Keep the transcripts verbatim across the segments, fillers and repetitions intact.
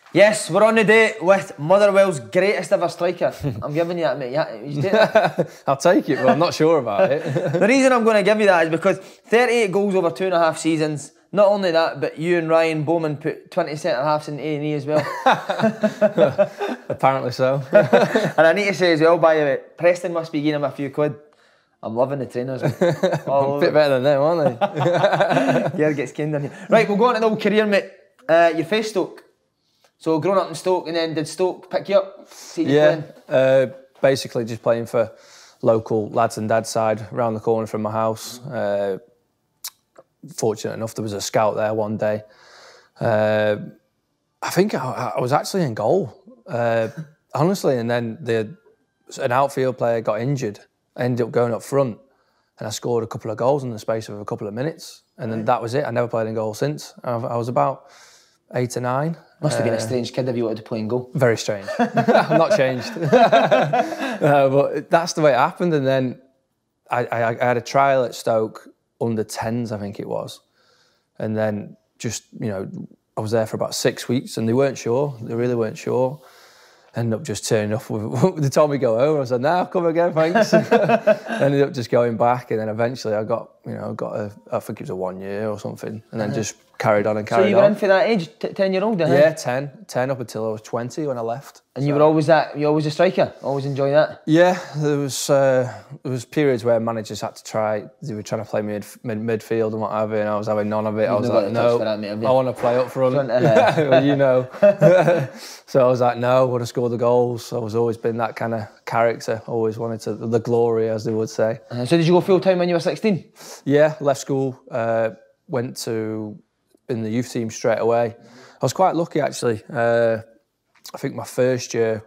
Yes, we're on the day with Motherwell's greatest ever striker. I'm giving you that, mate. Yeah, you take that? I'll take it, but I'm not sure about it. The reason I'm going to give you that is because thirty-eight goals over two and a half seasons. Not only that, but you and Ryan Bowman put twenty centre halves in A and E as well. Apparently so. And I need to say as well, by the way, Preston must be giving him a few quid. I'm loving the trainers. A bit better than them, aren't they? Yeah, gets caned on you. Right, we'll go on to the old career, mate. Uh, you faced Stoke. So growing up in Stoke, and then did Stoke pick you up? See you yeah, uh, basically just playing for local lads and dad's side around the corner from my house. Uh, fortunate enough, there was a scout there one day. Uh, I think I, I was actually in goal, uh, honestly, and then the, an outfield player got injured. I ended up going up front, and I scored a couple of goals in the space of a couple of minutes, and then that was it. I never played in goal since. I, I was about eight or nine. Must have been a strange kid if you wanted to play in goal. Very strange. I'm not changed. uh, but that's the way it happened. And then I, I, I had a trial at Stoke, under tens, I think it was. And then just, you know, I was there for about six weeks and they weren't sure. They really weren't sure. Ended up just turning up. With, they told me to go home. I said, no, come again, thanks. Ended up just going back. And then eventually I got, you know, got a, I think it was a one year or something. And then uh-huh. just carried on and carried on. So you were on. in for that age, ten year old? Yeah, ten. ten up until I was twenty when I left. And so. You were always that, you always a striker? Always enjoy that? Yeah, there was uh, there was periods where managers had to try, they were trying to play mid, mid midfield and what have you, and I was having none of it. You've I was like, no, that, mate, I want to play up front. front uh, well, you know. So I was like, no, I want to score the goals. I was always been that kind of character, always wanted to, the glory, as they would say. Uh, so did you go full time when you were sixteen? Yeah, left school, uh, went to, in the youth team straight away. I was quite lucky actually. Uh, I think my first year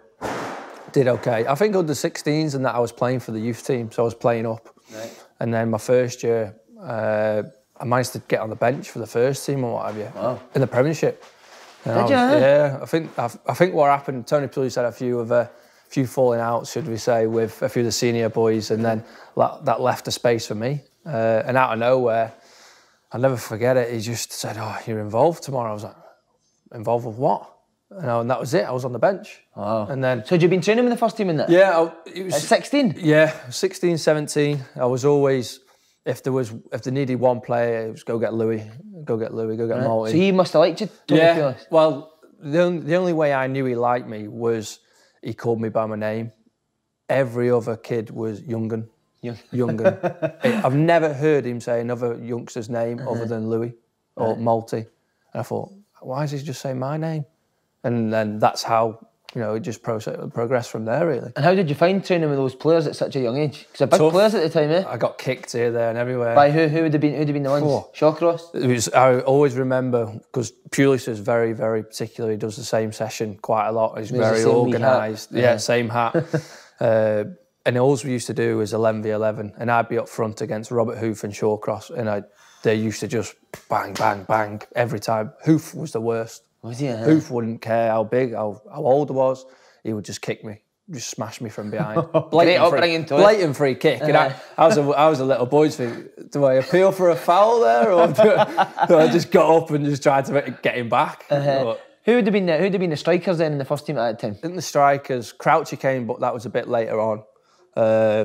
did okay. I think under sixteens and that I was playing for the youth team, so I was playing up. Right. And then my first year, uh, I managed to get on the bench for the first team or what have you, wow. in the Premiership. And did I was, you? Yeah, I think I, I think what happened. Tony Pulis had a few of a few falling outs, should we say, with a few of the senior boys, and then that, that left a space for me. Uh, and out of nowhere, I'll never forget it. He just said, "Oh, you're involved tomorrow." I was like, "Involved with what?" And, I, and that was it. I was on the bench. Wow. And then, so had you been training with the first team in that? Yeah, I, it was at sixteen. Yeah, sixteen, seventeen. I was always, if there was, if they needed one player, it was go get Louis, go get Louis, go get right. Malty. So he must have liked you, Tony Yeah. Pulis. Well, the only, the only way I knew he liked me was he called me by my name. Every other kid was Youngun. Young. Youngun. I've never heard him say another youngster's name uh-huh. other than Louis or right. Malty. And I thought, why is he just saying my name? And then that's how, you know, it just progressed from there, really. And how did you find training with those players at such a young age? Because they're big Tough. players at the time, eh? I got kicked here, there and everywhere. By who? Who would have been, who'd have been the ones? Oh. Shawcross? It was, I always remember, because Pulis is very, very particular. He does the same session quite a lot. He's very organised. Yeah, yeah, same hat. uh, and all we used to do was eleven v eleven, and I'd be up front against Robert Hoof and Shawcross, and I, they used to just bang, bang, bang every time. Hoof was the worst. Was he? Uh-huh. Hoof wouldn't care how big, how, how old I was. He would just kick me, just smash me from behind. Blatant, free, blatant free kick. Uh-huh. And I, I, was a, I was a little boy's thing. Do I appeal for a foul there, or do I, do I just got up and just tried to get him back? Uh-huh. But, who would have been the, who'd have been the strikers then in the first team at that time? I think the strikers, Crouchy came, but that was a bit later on. Uh,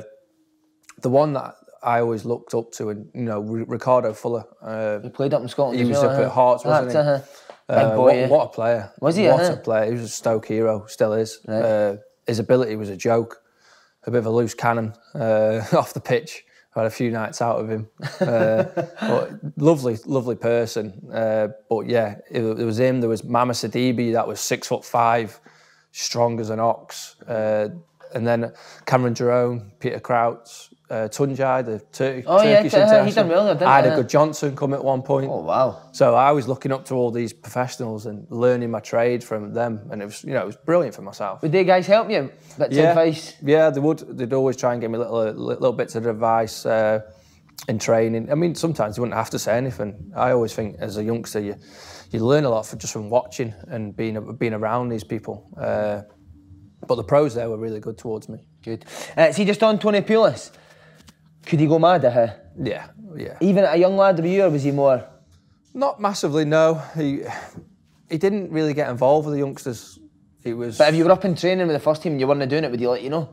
the one that I always looked up to, and you know, Ricardo Fuller. Uh, he played up in Scotland. He was well, up uh, at Hearts, wasn't he? Uh-huh. Uh, boy, what, yeah. what a player. Was he? What uh-huh. a player. He was a Stoke hero, still is. Right. Uh, his ability was a joke, a bit of a loose cannon uh, off the pitch. I had a few nights out of him. Uh, but lovely, lovely person. Uh, but yeah, it, it was him. There was Mama Sidibe, that was six foot five, strong as an ox. Uh, and then Cameron Jerome, Peter Crouch, uh, Tunjai, the Tur oh, Turkish yeah, international. He done well there, didn't I had he? a good Johnson come at one point. Oh, wow. So I was looking up to all these professionals and learning my trade from them, and it was, you know, it was brilliant for myself. Would they guys help you? Bits yeah. of advice? Yeah, they would. They'd always try and give me little little bits of advice uh, in training. I mean, sometimes you wouldn't have to say anything. I always think as a youngster, you you learn a lot for just from watching and being being around these people. Uh, but the pros there were really good towards me. Good. Uh, see, just on Tony Pulis, could he go mad at her? Yeah, yeah. Even at a young lad of you, or was he more? Not massively, no. He he didn't really get involved with the youngsters. It was. But if you were up in training with the first team and you weren't doing it, would he let you know?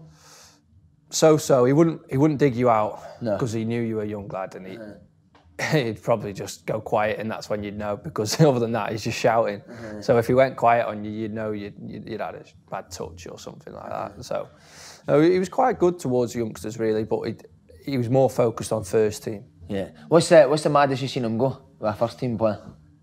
So so he wouldn't he wouldn't dig you out because no. he knew you were a young lad, and he uh-huh. he'd probably just go quiet, and that's when you'd know, because other than that he's just shouting. Uh-huh. So if he went quiet on you, you'd know you'd you'd, you'd had a bad touch or something like uh-huh. that. So no, he was quite good towards youngsters really, but he he was more focused on first team. Yeah. What's the what's the maddest you've seen him go with a first team player?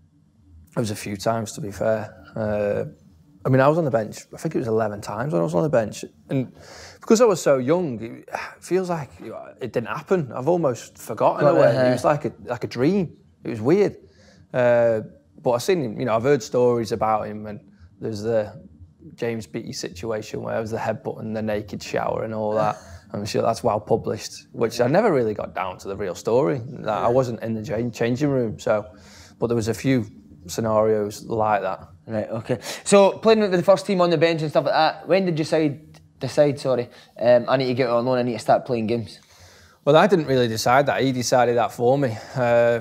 It was a few times, to be fair. Uh, I mean, I was on the bench, I think it was eleven times when I was on the bench. And because I was so young, it feels like it didn't happen. I've almost forgotten it. It was like a, like a dream. It was weird. Uh, but I've seen him, you know, I've heard stories about him, and there's the James Beattie situation where it was the headbutt and the naked shower and all that. I'm sure that's well published, which I never really got down to the real story. I wasn't in the changing room, so, but there was a few scenarios like that. Right, okay. So playing with the first team on the bench and stuff like that, when did you decide, decide sorry, um, I need to get on loan, I need to start playing games? Well, I didn't really decide that. He decided that for me. Uh,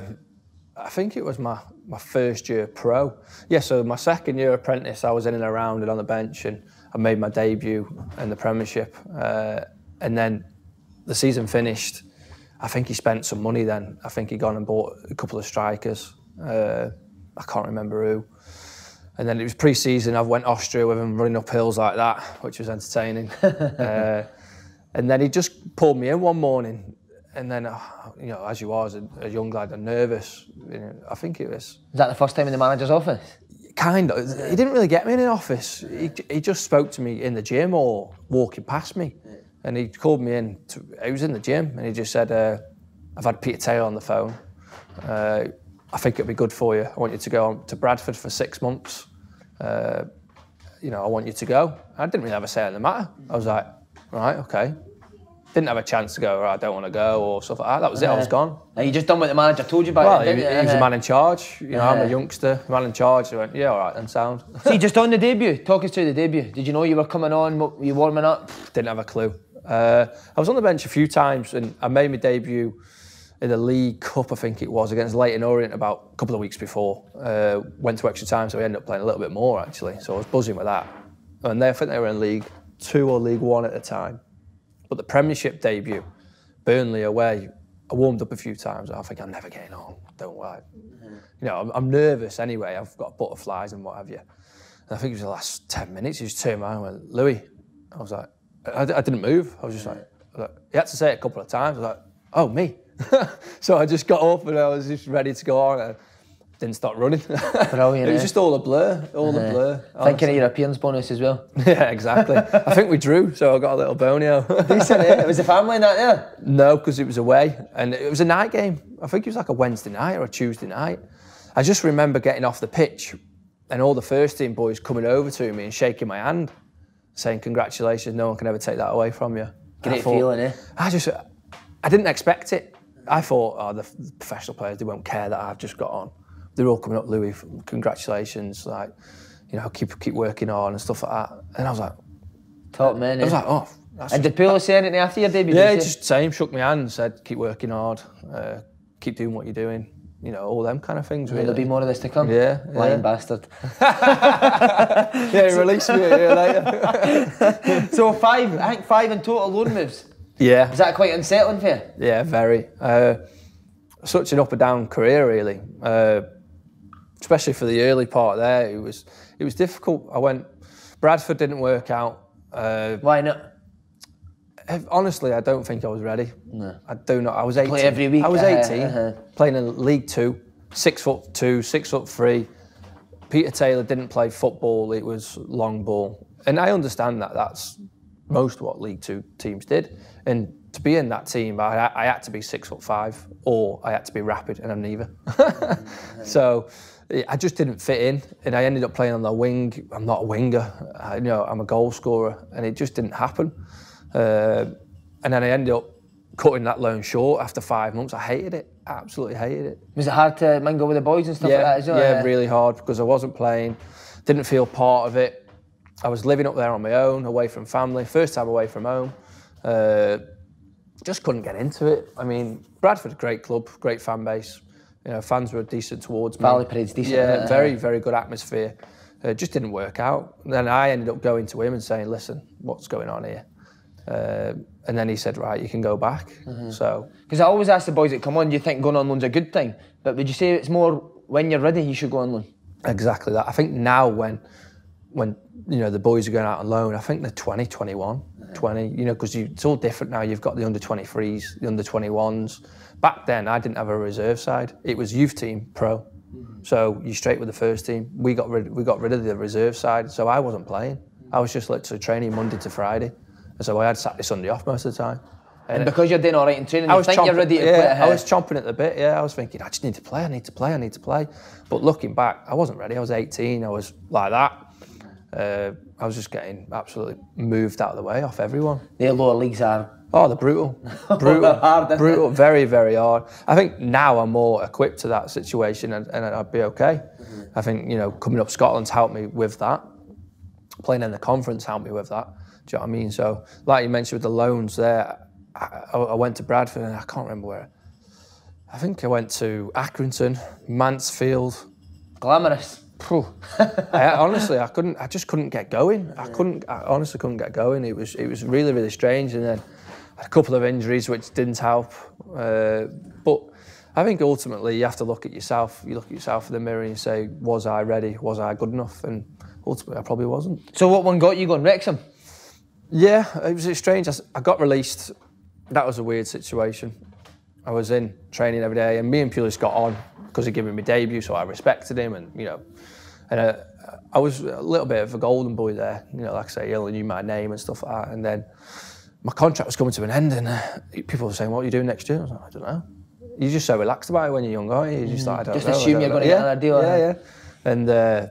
I think it was my, my first year pro. Yeah, so my second year apprentice, I was in and around and on the bench, and I made my debut in the Premiership. Uh, and then the season finished. I think he spent some money then. I think he gone and bought a couple of strikers. Uh, I can't remember who. And then it was pre-season, I went Austria with him, running up hills like that, which was entertaining. uh, and then he just pulled me in one morning, and then, uh, you know, as you are as a, a young lad, I'm nervous. You know, I think it was. Was that the first time in the manager's office? Kind of. He didn't really get me in the office. He, he just spoke to me in the gym or walking past me. And he called me in, to, he was in the gym, and he just said, uh, I've had Peter Taylor on the phone. Uh, I think it'll be good for you. I want you to go on to Bradford for six months. Uh, you know, I want you to go. I didn't really have a say in the matter. I was like, right, okay. Didn't have a chance to go, right, I don't want to go, or stuff like that. That was uh, it, I was gone. And you just done what the manager told you about well, it, he, didn't he was a man in charge. You know, uh, I'm a youngster, man in charge. He went, yeah, all right, then sound. See, just on the debut, talk us through the debut. Did you know you were coming on, were you warming up? Didn't have a clue. Uh, I was on the bench a few times, and I made my debut in the League Cup, I think it was, against Leyton Orient about a couple of weeks before. Uh, went to extra time, so we ended up playing a little bit more, actually. So I was buzzing with that. And they, I think they were in League Two or League One at the time. But the Premiership debut, Burnley away, I warmed up a few times. I think I'm never getting on, don't worry. Mm-hmm. You know, I'm, I'm nervous anyway. I've got butterflies and what have you. And I think it was the last ten minutes, he just turned around and went, Louis. I was like, I, I didn't move. I was just like, I was like, he had to say it a couple of times. I was like, oh, me. So I just got up and I was just ready to go on. And didn't start running. Brilliant. It was just all a blur, all uh, a blur. Thinking of your appearance bonus as well. Yeah, exactly. I think we drew, so I got a little bonio. Decent, eh? Was the family in that there? No, because it was away, and it was a night game. I think it was like a Wednesday night or a Tuesday night. I just remember getting off the pitch and all the first team boys coming over to me and shaking my hand, saying, congratulations, no one can ever take that away from you. Great feeling, eh? I just, I didn't expect it. I thought, oh, the professional players, they won't care that I've just got on. They're all coming up, Louis, congratulations, like, you know, keep keep working on and stuff like that. And I was like, top man, eh? I was like, oh. That's and did Pulis say anything after your debut? Yeah, just same, shook my hand, said, keep working hard, uh, keep doing what you're doing. You know, all them kind of things, really. There'll be more of this to come. Yeah. Lying yeah. bastard. Yeah, he released me a year later. So five, I think five in total loan moves. Yeah. Is that quite unsettling for you? Yeah, very. Uh, such an up and down career, really. Uh, especially for the early part there, it was it was difficult. I went, Bradford didn't work out. Uh, Why not? Honestly, I don't think I was ready. No. I do not. I was eighteen. Play every week. I was eighteen, uh-huh, uh-huh. playing in League Two, six foot two, six foot three. Peter Taylor didn't play football; it was long ball, and I understand that. That's most what League Two teams did. And to be in that team, I, I had to be six foot five, or I had to be rapid, and I'm neither. So I just didn't fit in, and I ended up playing on the wing. I'm not a winger, I, you know. I'm a goal scorer, and it just didn't happen. Uh, and then I ended up cutting that loan short after five months. I hated it, absolutely hated it. Was it hard to mingle with the boys and stuff yeah, like that as well? Yeah, really hard, because I wasn't playing, didn't feel part of it. I was living up there on my own, away from family, first time away from home. Uh, just couldn't get into it. I mean, Bradford, great club, great fan base, You know, fans were decent towards me. Valley Parade's decent. Yeah, very, very good atmosphere. It just didn't work out. Then I ended up going to him and saying, listen, what's going on here? Uh, and then he said, right, you can go back. Mm-hmm. So, because I always ask the boys that come on, do you think going on loan's a good thing? But would you say it's more when you're ready, you should go on loan? Exactly that. I think now when, when you know, the boys are going out on loan, I think they're twenty, twenty-one, twenty, you know, because it's all different now. You've got the under twenty-threes, the under twenty-ones. Back then, I didn't have a reserve side. It was youth team, pro. Mm-hmm. So you straight with the first team. We got rid, we got rid of the reserve side, so I wasn't playing. I was just literally training Monday to Friday. And so I had Saturday, Sunday off most of the time. And, and because you're doing all right in training, I you was think chomping, you're ready to yeah, play ahead. I was chomping at the bit, yeah. I was thinking, I just need to play, I need to play, I need to play. But looking back, I wasn't ready. I was eighteen, I was like that. Uh, I was just getting absolutely moved out of the way off everyone. The lower leagues are... Oh, they're brutal. Brutal. hard, brutal, it? Very, very hard. I think now I'm more equipped to that situation and, and I'd be okay. Mm-hmm. I think, you know, coming up Scotland's helped me with that. Playing in the conference helped me with that. Do you know what I mean? So, like you mentioned with the loans there, I, I went to Bradford and I can't remember where. I think I went to Accrington, Mansfield. Glamorous. I, honestly, I couldn't. I just couldn't get going. I couldn't. I honestly couldn't get going. It was. It was really, really strange. And then a couple of injuries which didn't help. Uh, but I think ultimately you have to look at yourself. You look at yourself in the mirror and you say, was I ready? Was I good enough? And ultimately, I probably wasn't. So what one got you going? Wrexham? Yeah, it was strange. I got released. That was a weird situation. I was in training every day, and me and Pulis got on because he'd given me debut, so I respected him, and you know, and uh, I was a little bit of a golden boy there. You know, like I say, he only knew my name and stuff like that. And then my contract was coming to an end, and uh, people were saying, "What are you doing next year?" I was like, "I don't know." You're just so relaxed about it when you're young, aren't you? You're just like, I don't just know. Just assume you're going to get another deal. Yeah, yeah. And uh,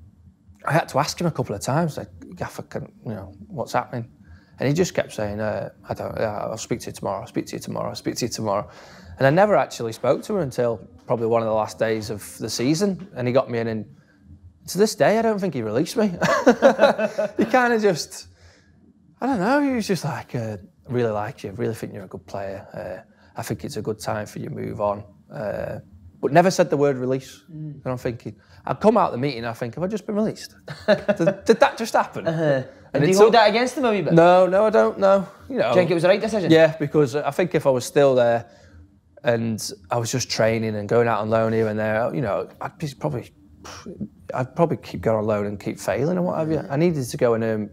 I had to ask him a couple of times, like, Gaffer, can, you know, what's happening? And he just kept saying, uh, I don't, uh, I'll speak to you tomorrow, I'll speak to you tomorrow, I'll speak to you tomorrow. And I never actually spoke to her until probably one of the last days of the season. And he got me in, and to this day, I don't think he released me. He kind of just, I don't know, he was just like, uh, I really like you, I really think you're a good player. Uh, I think it's a good time for you to move on. Uh, but never said the word release. Mm. And I'm thinking, I'd come out of the meeting, I think, have I just been released? did, did that just happen? Uh-huh. And, and do you hold that against him a wee bit? No, no, I don't know. You know, do you think it was the right decision? Yeah, because I think if I was still there and I was just training and going out on loan here and there, you know, I'd be probably, I'd probably keep going on loan and keep failing and what have you. I needed to go and earn,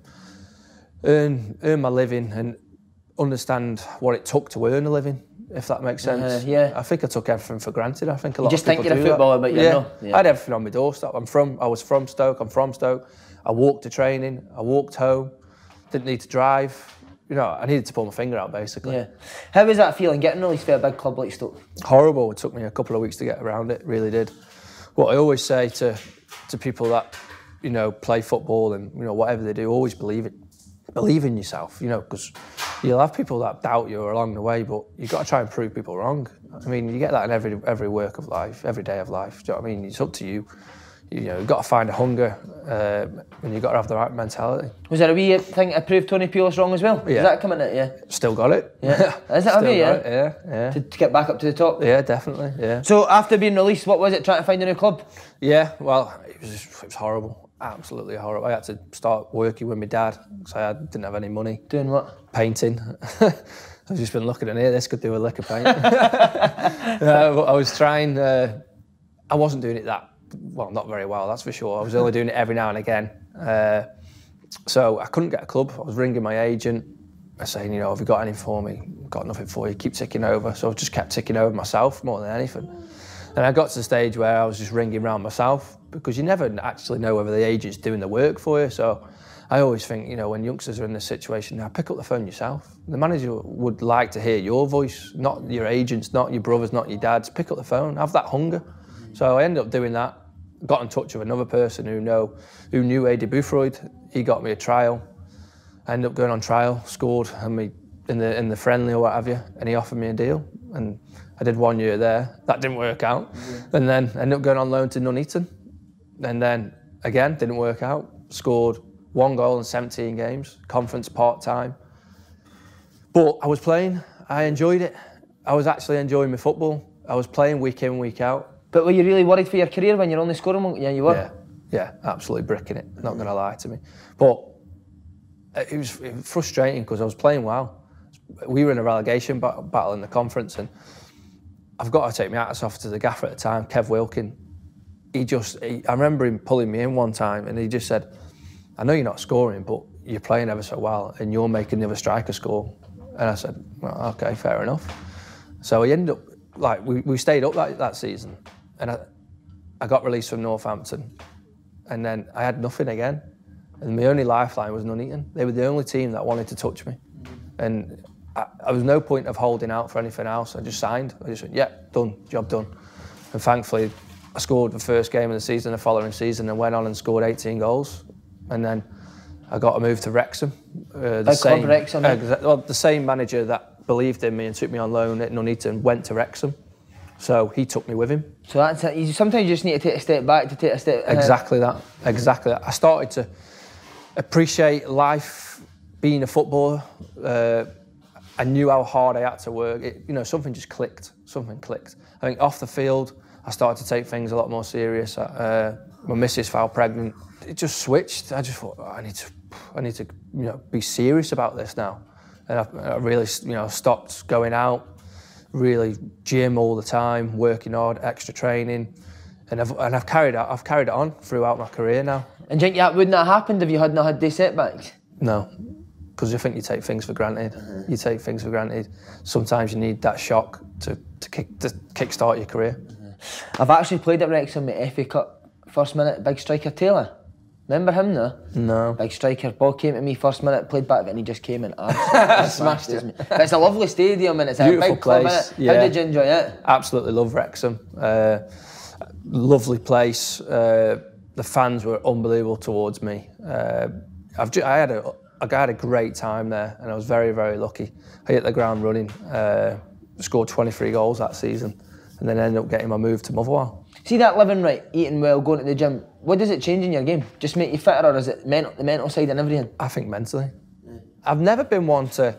earn, earn my living and understand what it took to earn a living, if that makes sense. Uh, yeah. I think I took everything for granted. I think a you lot just of people think you're do a footballer, that. but you're yeah. not. Yeah. I had everything on my doorstep. I'm from, I was from Stoke, I'm from Stoke. I walked to training, I walked home, didn't need to drive. You know, I needed to pull my finger out, basically. Yeah. How was that feeling, getting released for a big club like Stoke? Horrible. It took me a couple of weeks to get around it, really did. What I always say to to people that, you know, play football and, you know, whatever they do, always believe it. Believe in yourself, you know, because you'll have people that doubt you along the way, but you've got to try and prove people wrong. I mean, you get that in every every work of life, every day of life. Do you know what I mean? It's up to you. You know, you've got to find a hunger, uh, and you've got to have the right mentality. Was there a wee thing to prove Tony Pulis wrong as well? Yeah. Is that coming at you? Still got it. Yeah. Is it Still a wee, yeah? it, yeah, yeah. To, to get back up to the top? Yeah, definitely, yeah. So after being released, what was it, trying to find a new club? Yeah, well, it was, it was horrible. Absolutely horrible. I had to start working with my dad because I didn't have any money. Doing what? Painting. I've just been looking at here, this could do a lick of paint. uh, I was trying, uh, I wasn't doing it that, well, not very well, that's for sure. I was only doing it every now and again. Uh, so I couldn't get a club. I was ringing my agent, saying, you know, have you got anything for me? Got nothing for you, keep ticking over. So I just kept ticking over myself more than anything. And I got to the stage where I was just ringing around myself because you never actually know whether the agent's doing the work for you. So I always think, you know, when youngsters are in this situation, now pick up the phone yourself. The manager would like to hear your voice, not your agents, not your brothers, not your dads. Pick up the phone, have that hunger. So I ended up doing that. Got in touch with another person who know, who knew Adi Boothroyd. He got me a trial. I ended up going on trial, scored and me in the in the friendly or what have you, and he offered me a deal. And I did one year there. That didn't work out. Yeah. And then I ended up going on loan to Nuneaton. And then again, didn't work out. Scored one goal in seventeen games, conference part-time. But I was playing, I enjoyed it. I was actually enjoying my football. I was playing week in, week out. But were you really worried for your career when you're only scoring one? Yeah, you were. Yeah, yeah, absolutely bricking it. Not going to lie to me, but it was, it was frustrating because I was playing well. We were in a relegation battle in the conference, and I've got to take my hats off to the gaffer at the time, Kev Wilkin. He just, he, I remember him pulling me in one time, and he just said, "I know you're not scoring, but you're playing ever so well, and you're making the other striker score." And I said, "Well, okay, fair enough." So he ended up, like, we, we stayed up that, that season, and I, I got released from Northampton, and then I had nothing again, and my only lifeline was Nuneaton. They were the only team that wanted to touch me, and I, I was no point of holding out for anything else. I just signed. I just went, yeah, done, job done. And thankfully, I scored the first game of the season, the following season, and went on and scored eighteen goals, and then I got a move to Wrexham. Uh, the Big same, club, Wrexham. Uh, exa- well, the same manager that believed in me and took me on loan at Nuneaton went to Wrexham, so he took me with him. So that's it. You sometimes you just need to take a step back to take a step. ahead. Exactly that. Exactly that. I started to appreciate life, being a footballer. Uh, I knew how hard I had to work. It, you know, something just clicked. Something clicked. I think off the field, I started to take things a lot more serious. Uh, my missus fell pregnant. It just switched. I just thought, oh, I need to, I need to, you know, be serious about this now. And I, I really, you know, stopped going out, really gym all the time, working hard, extra training, and I've and I've carried it. I've carried it on throughout my career now. And do you think that wouldn't have happened if you hadn't had these setbacks? No, because I think you take things for granted. Mm-hmm. You take things for granted. Sometimes you need that shock to to kick to kickstart your career. Mm-hmm. I've actually played at Wrexham at F A Cup first minute. Big striker Taylor. Remember him now? No. Big striker. Ball came to me first minute, played back, and he just came and absolutely smashed it. But it's a lovely stadium and it's a Beautiful big club, place. innit? Yeah. How did you enjoy it? Absolutely love Wrexham. Uh, lovely place. Uh, the fans were unbelievable towards me. Uh, I've ju- I had a I had a great time there, and I was very very lucky. I hit the ground running. Uh, scored twenty-three goals that season, and then ended up getting my move to Motherwell. See that living right, eating well, going to the gym. What does it change in your game? Just make you fitter, or is it mental, the mental side and everything? I think mentally. Yeah. I've never been one to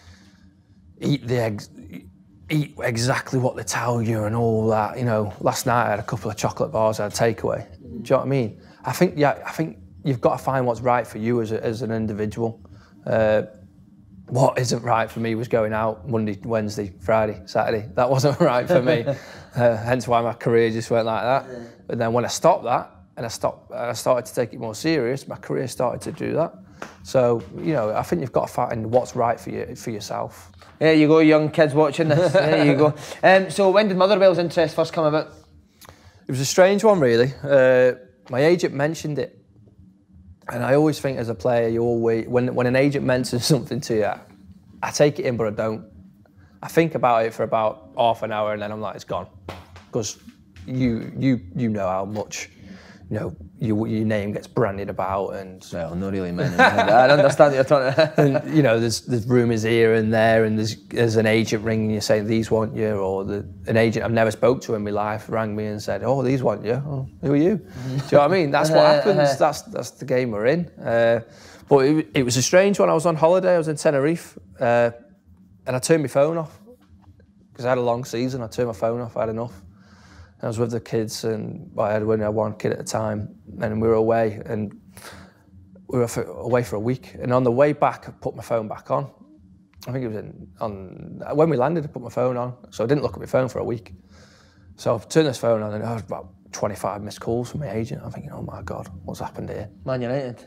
eat the ex- eat exactly what they tell you and all that. You know, last night I had a couple of chocolate bars, I had a takeaway. Mm. Do you know what I mean? I think yeah, I think you've got to find what's right for you as a, as an individual. Uh, what isn't right for me was going out Monday, Wednesday, Friday, Saturday. That wasn't right for me. uh, hence why my career just went like that. Yeah. But then when I stopped that and I stopped, I started to take it more serious, my career started to do that. So, you know, I think you've got to find what's right for you, for yourself. There you go, young kids watching this. There you go. Um, so when did Motherwell's interest first come about? It was a strange one, really. Uh, my agent mentioned it. And I always think as a player, you always, when, when an agent mentions something to you, I, I take it in, but I don't. I think about it for about half an hour and then I'm like, it's gone. Because you you you know how much, you know, you, your name gets branded about and... Well, not really, man. I understand what you're talking about. And, you know, there's, there's rumours here and there and there's, there's an agent ringing you saying, these want you, or the, an agent I've never spoke to in my life rang me and said, oh, these want you. Oh, who are you? Do you know what I mean? That's what happens. That's that's the game we're in. Uh, but it, it was a strange one. I was on holiday. I was in Tenerife uh, and I turned my phone off because I had a long season. I turned my phone off. I had enough. I was with the kids, and well, I had only one kid at the time, and we were away, and we were for, away for a week. And on the way back, I put my phone back on. I think it was in, on when we landed. I put my phone on, so I didn't look at my phone for a week. So I've turned this phone on, and I was about twenty-five missed calls from my agent. I'm thinking, oh my God, what's happened here? Man United.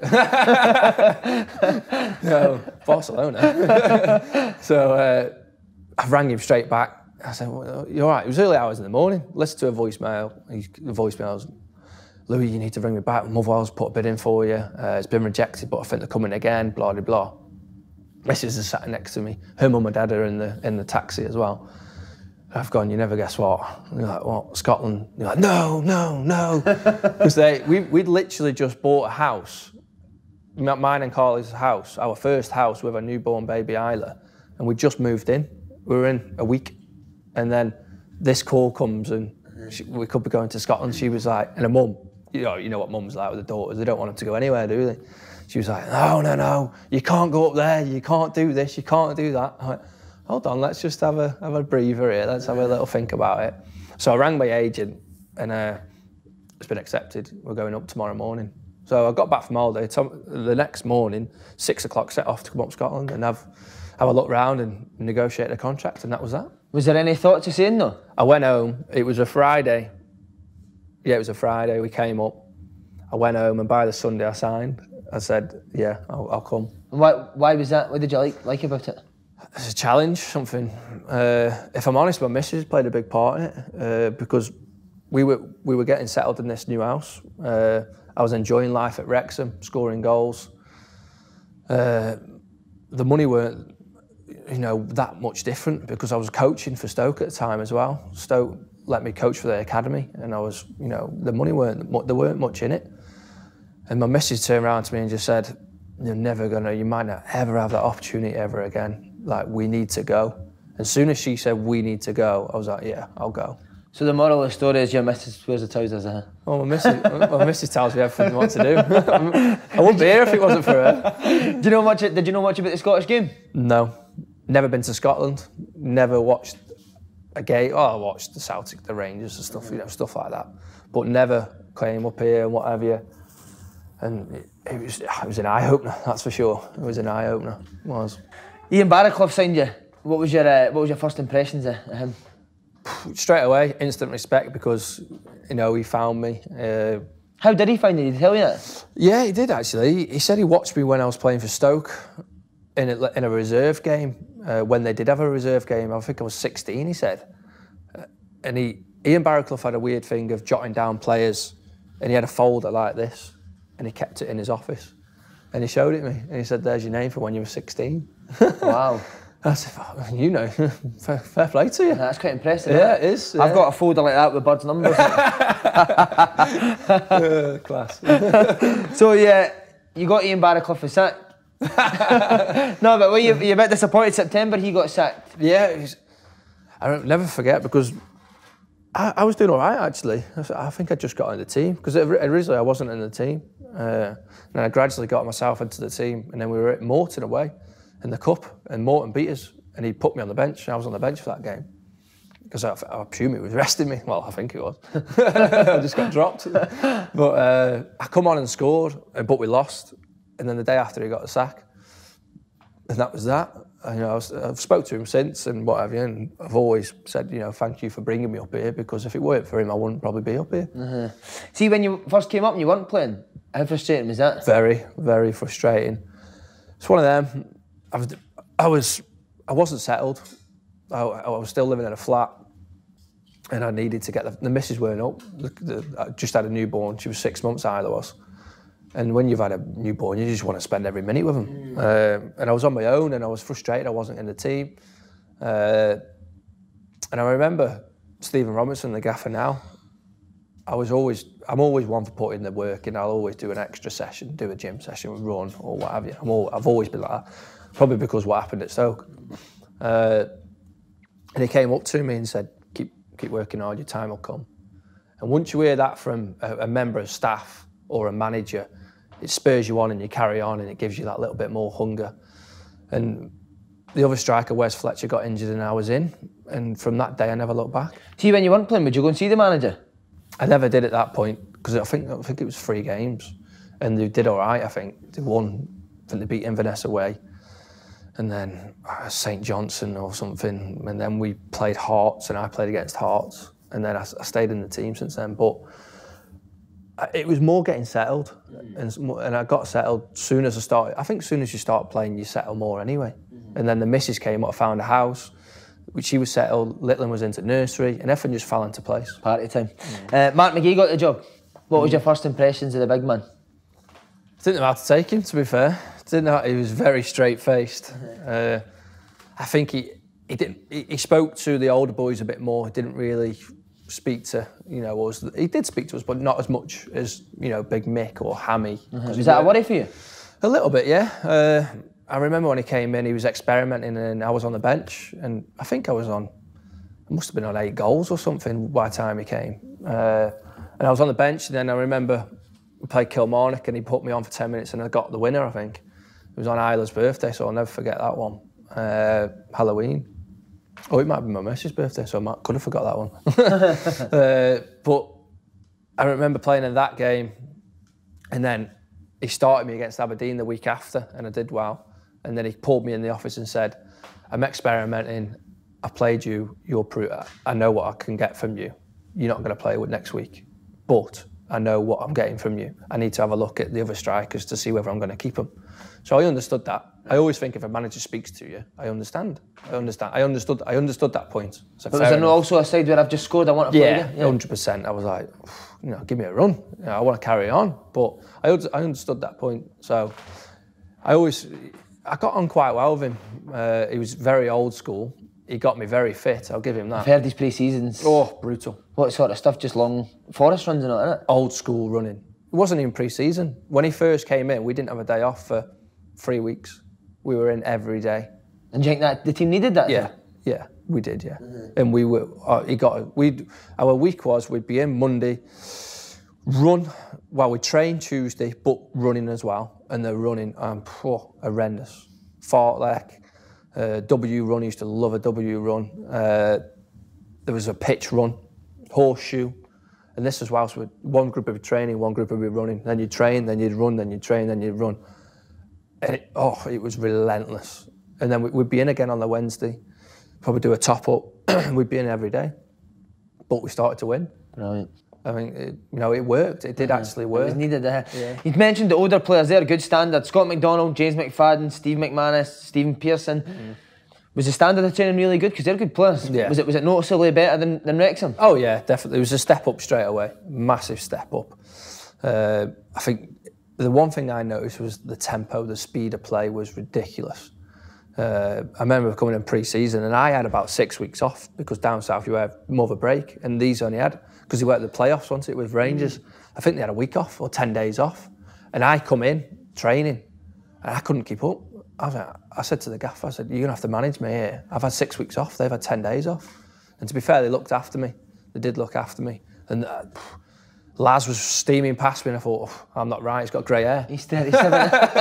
No, Barcelona. So uh, I rang him straight back. I said, well, you're all right. It was early hours in the morning. Listen to a voicemail. The voicemail was, Louis, you need to ring me back. Motherwell's put a bid in for you. Uh, it's been rejected, but I think they're coming again, blah, blah, blah. Missus is sat next to me. Her mum and dad are in the in the taxi as well. I've gone, you never guess what. And you're like, what, Scotland? You're like, no, no, no. Because they, we, we'd literally just bought a house, mine and Carly's house, our first house with a newborn baby Isla, and we just moved in. We were in a week. And then this call comes and she, we could be going to Scotland. She was like, and a mum, you know, you know what mums like with the daughters, they don't want them to go anywhere, do they? She was like, no, no, no, you can't go up there, you can't do this, you can't do that. I went, hold on, let's just have a have a breather here. Let's have a little think about it. So I rang my agent, and uh, it's been accepted. We're going up tomorrow morning. So I got back from holiday. The next morning, six o'clock, set off to come up to Scotland and have have a look round and negotiate a contract, and that was that. Was there any thought to saying no? I went home. It was a Friday. Yeah, it was a Friday. We came up. I went home, and by the Sunday I signed. I said, yeah, I'll, I'll come. And why, why was that? What did you like, like about it? It's a challenge, something. Uh, if I'm honest, my missus played a big part in it uh, because we were we were getting settled in this new house. Uh, I was enjoying life at Wrexham, scoring goals. Uh, the money weren't, you know, that much different because I was coaching for Stoke at the time as well. Stoke let me coach for their academy, and I was, you know, the money weren't there weren't much in it. And my missus turned around to me and just said, "You're never gonna, you might not ever have that opportunity ever again. Like, we need to go." As soon as she said we need to go, I was like, yeah, I'll go. So the moral of the story is your missus wears the trousers, huh? Well, my missus, my missus tells me everything what to do. I wouldn't be here if it wasn't for her. Do you know much? Did you know much about the Scottish game? No, never been to Scotland. Never watched a game. Oh, I watched the Celtic, the Rangers, and stuff, you know, stuff like that. But never came up here and what have you. And it, it was, it was an eye opener, that's for sure. It was an eye opener. It was. Ian Barraclough signed you. What was your uh, What was your first impressions of him? Straight away, instant respect because, you know, he found me. Uh, How did he find you? Did he tell you that? Yeah, he did actually. He said he watched me when I was playing for Stoke in a, in a reserve game. Uh, when they did have a reserve game, I think I was sixteen. He said, uh, and he Ian Barraclough had a weird thing of jotting down players, and he had a folder like this, and he kept it in his office, and he showed it me, and he said, "There's your name for when you were sixteen." Wow. I said, oh, you know, fair, fair play to you. That's quite impressive. Yeah, it? it is. I've yeah. got a folder like that with Bird's numbers. uh, class. So yeah, you got Ian Barraclough for sacked. No, but were you, were you a bit disappointed September he got sacked? Yeah, he's, I don't never forget because I, I was doing all right actually. I, I think I just got in the team because originally I wasn't in the team, uh, and I gradually got myself into the team, and then we were at Morton away in the cup, and Morton beat us, and he put me on the bench, and I was on the bench for that game because I, I assume he was resting me. Well, I think it was. I just got dropped, but uh, I come on and scored, but we lost, and then the day after he got the sack, and that was that. And, you know, I was, I've spoke to him since and whatever, and I've always said, you know, thank you for bringing me up here because if it weren't for him, I wouldn't probably be up here. Uh-huh. See, when you first came up and you weren't playing, how frustrating was that? Very, very frustrating. It's one of them. I was, I was, I wasn't settled. I, I was still living in a flat, and I needed to get the, the missus weren't up. The, the, I just had a newborn. She was six months. Isla was, and when you've had a newborn, you just want to spend every minute with them. Mm. Uh, and I was on my own, and I was frustrated. I wasn't in the team, uh, and I remember Stephen Robinson, the gaffer now. I was always, I'm always one for putting the work in. I'll always do an extra session, do a gym session, run or what have you. I'm all, I've always been like that. Probably because what happened at Stoke. Uh, and he came up to me and said, keep keep working hard, your time will come. And once you hear that from a, a member of staff or a manager, it spurs you on and you carry on and it gives you that little bit more hunger. And the other striker, Wes Fletcher, got injured and I was in. And from that day, I never looked back. See, when you weren't playing, would you go and see the manager? I never did at that point because I think I think it was three games. And they did all right, I think. They won, I think they beat Inverness away. And then uh, Saint Johnson or something, and then we played Hearts, and I played against Hearts, and then I, I stayed in the team since then. But it was more getting settled, mm. and, and I got settled soon as I started. I think as soon as you start playing, you settle more anyway. Mm. And then the missus came up, I found a house, which she was settled. Littland was into nursery, and everything just fell into place. Party time. Mm. Uh, Mark McGee got the job. What mm. was your first impressions of the big man? I didn't know how to take him, to be fair. Didn't know, he was very straight-faced. Uh, I think he he didn't. He, he spoke to the older boys a bit more. He didn't really speak to you know us. He did speak to us, but not as much as you know Big Mick or Hammy. Mm-hmm. Was that a worry for you? A little bit, yeah. Uh, I remember when he came in, he was experimenting, and I was on the bench, and I think I was on. I must have been on eight goals or something by the time he came. Uh, and I was on the bench, and then I remember we played Kilmarnock, and he put me on for ten minutes, and I got the winner, I think. It was on Isla's birthday, so I'll never forget that one. Uh, Halloween. Oh, it might be my missus' birthday, so I might, could have forgot that one. uh, but I remember playing in that game, and then he started me against Aberdeen the week after, and I did well. And then he pulled me in the office and said, I'm experimenting. I played you. You're proof. I know what I can get from you. You're not going to play with next week, but I know what I'm getting from you. I need to have a look at the other strikers to see whether I'm going to keep them. So I understood that. I always think if a manager speaks to you, I understand. I understand. I understood. I understood that point. So but was there also a side where I've just scored? I want to play yeah, again? Yeah, one hundred percent. I was like, you know, give me a run. You know, I want to carry on. But I, I understood that point. So I always, I got on quite well with him. Uh, he was very old school. He got me very fit. I'll give him that. I've heard his pre-seasons. Oh, brutal. What sort of stuff? Just long forest runs and all that? Old school running. It wasn't even pre-season. When he first came in, we didn't have a day off for three weeks. We were in every day. And do you think that the team needed that? Yeah, thing? yeah, we did, yeah. Mm-hmm. And we were, uh, he got, we our week was, we'd be in Monday, run, well, we trained Tuesday, but running as well. And the running, um, oh, horrendous. Fartlek, uh, W run, I used to love a W run. Uh, there was a pitch run, horseshoe. And this as well, so one group would be training, one group would be running. Then you'd train, then you'd run, then you'd train, then you'd run. And it, oh, it was relentless. And then we'd be in again on the Wednesday, probably do a top up. We'd be in every day. But we started to win. Brilliant. I mean, it, you know, it worked. It did mm-hmm. actually work. It was needed. Uh, yeah. You'd mentioned the older players there, good standard. Scott McDonald, James McFadden, Steve McManus, Stephen Pearson. Mm-hmm. Was the standard of training really good? Because they're good players. Yeah. Was it was it noticeably better than, than Wrexham? Oh yeah, definitely. It was a step up straight away. Massive step up. Uh, I think the one thing I noticed was the tempo, the speed of play was ridiculous. Uh, I remember coming in pre-season and I had about six weeks off because down south you have more of a break, and these only had, because they worked the playoffs once it with Rangers, mm. I think they had a week off or ten days off. And I come in training and I couldn't keep up. I, was like, I said to the gaffer, I said, you're going to have to manage me here. I've had six weeks off, they've had ten days off. And to be fair, they looked after me. They did look after me. And uh, Laz was steaming past me and I thought, oh, I'm not right, he's got grey hair. He's thirty-seven.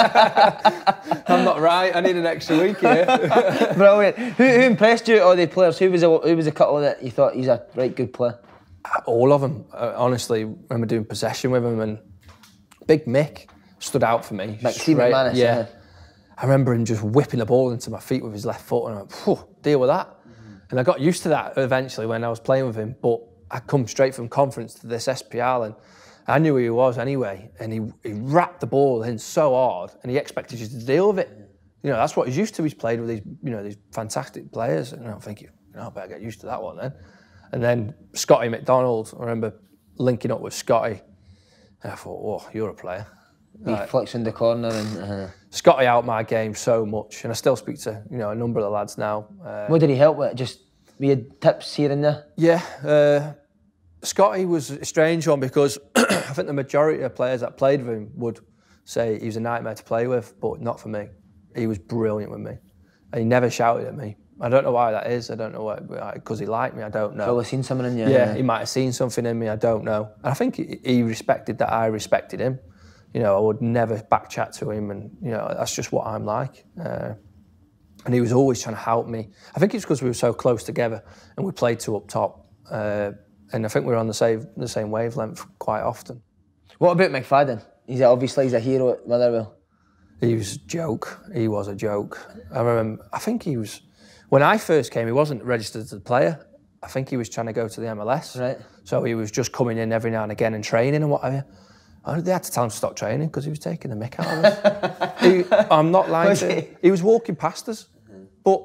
I'm not right, I need an extra week here. Brilliant. Who, who impressed you, all the players? Who was a, who was a couple that you thought he's a right good player? All of them. Uh, honestly, I remember doing possession with him, and Big Mick stood out for me. Like Steve McManus, yeah. yeah. I remember him just whipping the ball into my feet with his left foot, and I went, deal with that. Mm-hmm. And I got used to that eventually when I was playing with him, but I come straight from conference to this S P L, and I knew who he was anyway, and he, he wrapped the ball in so hard, and he expected you to deal with it. You know, that's what he's used to. He's played with these, you know, these fantastic players, and I'm thinking, you know, I better get used to that one then. And then Scotty McDonald, I remember linking up with Scotty, and I thought, oh, you're a player. He like, flicks in the corner and... Uh... Scotty out my game so much, and I still speak to, you know, a number of the lads now. Uh, what did he help with? Just weird tips here and there? Yeah, uh, Scotty was a strange one because I think the majority of players that played with him would say he was a nightmare to play with, but not for me. He was brilliant with me. And he never shouted at me. I don't know why that is. I don't know why, because he liked me, I don't know. Probably seen something in you. Yeah, he might have seen something in me, I don't know. And I think he, he respected that I respected him. You know, I would never back chat to him, and, you know, that's just what I'm like. Uh, and he was always trying to help me. I think it's because we were so close together and we played two up top. Uh, and I think we were on the same, the same wavelength quite often. What about McFadden? He's obviously he's a hero at Motherwell. He was a joke. He was a joke. I remember, I think he was, when I first came, he wasn't registered as a player. I think he was trying to go to the M L S. Right. So he was just coming in every now and again and training and whatever. And they had to tell him to stop training because he was taking the mick out of us. he, I'm not lying to you. He was walking past us, mm-hmm. but